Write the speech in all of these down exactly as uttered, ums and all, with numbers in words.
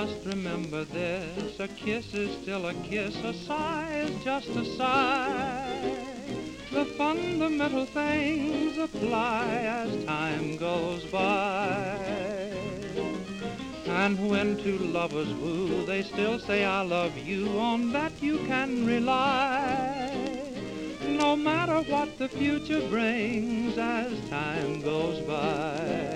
just remember this, a kiss is still a kiss, a sigh is just a sigh. The fundamental things apply as time goes by. And when two lovers woo, they still say I love you, on that you can rely. No matter what the future brings as time goes by.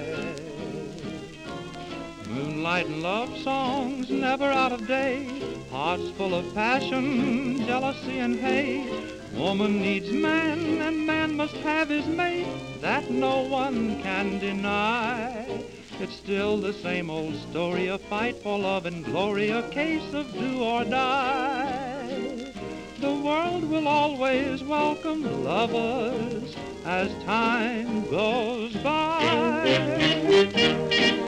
Moonlight and love songs never out of date, hearts full of passion, jealousy and hate. Woman needs man and man must have his mate, that no one can deny. It's still the same old story, a fight for love and glory, a case of do or die. The world will always welcome lovers as time goes by.